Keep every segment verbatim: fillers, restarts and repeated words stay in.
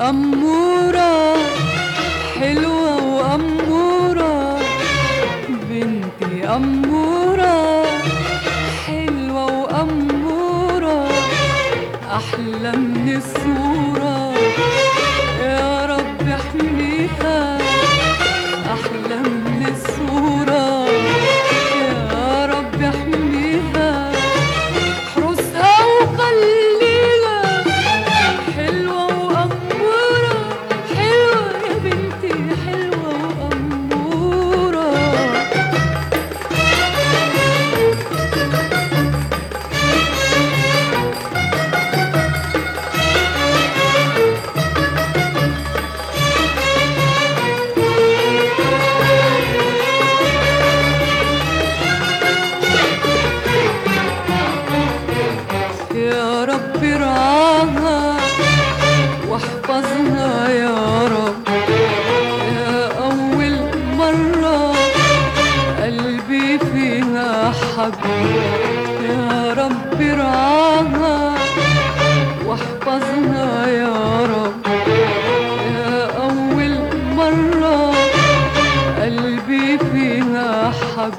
أمورة حلوة وأمورة، بنتي أمورة حلوة وأمورة، أحلى من الصورة. يا رب احميها أحلى من الصورة، يا رب احميها احرسها وخليها حلوة وأمورة، حلوة يا بنتي حلوة وأمورة. يا رب ارعاها واحفظها يا رب، يا أول مرة قلبي فيها حب. يا رب ارعاها واحفظها يا رب، يا أول مرة قلبي فيها حب.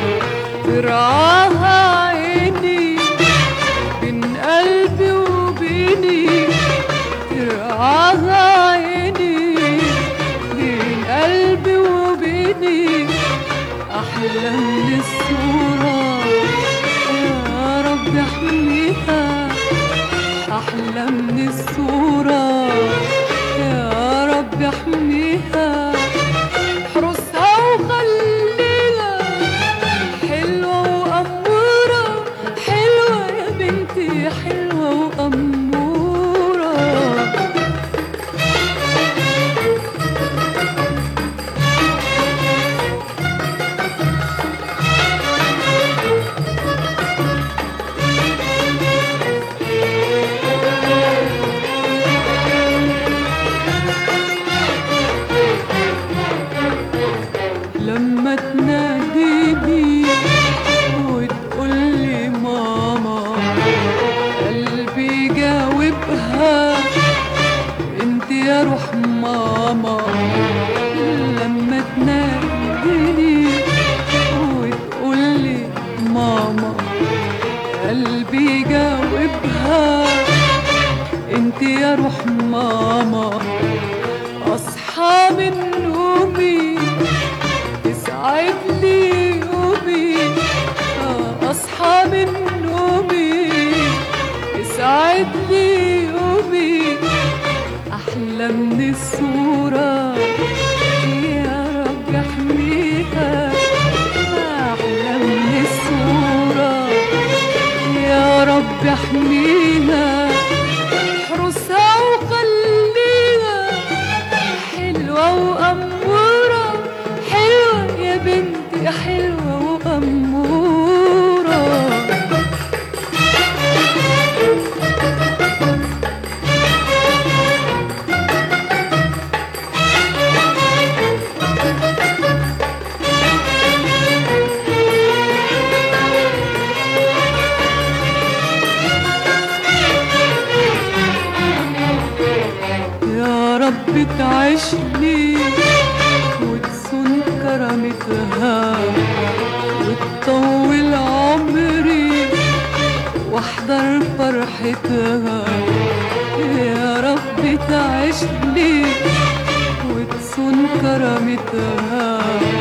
ترعاها عيني بين قلبي وبيني، ترعاها عيني بين قلبي وبيني، أحلى من الصورة. يا رب احميها أحلى من الصورة، يا رب احميها احرسها وخليها حلوة وأمورة، حلوة يا بنتي حلوة وأمورة. لما تناديني وتقولي ماما قلبي جاوبها انت يا روح ماما. لما تناديني وتقولي ماما قلبي جاوبها انت يا روح ماما. اصحى من نومي تسعد لي يومي، اصحى من نومي تسعد لي يومي، احلى من الصورة. يا رب احميها احلى من الصورة، يا رب احميها احرسها وخليها حلوة وأمورة، حلوة يا بنتي حلوة وأمورة. يا رب تعيشني وتصون كرامتها وتطول عمري واحضر فرحتها. يا رب تعيشني وتصون كرامتها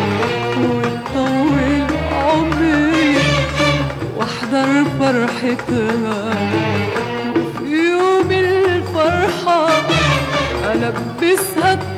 وتطول عمري واحضر فرحتها. وفي يوم الفرحة ألبسها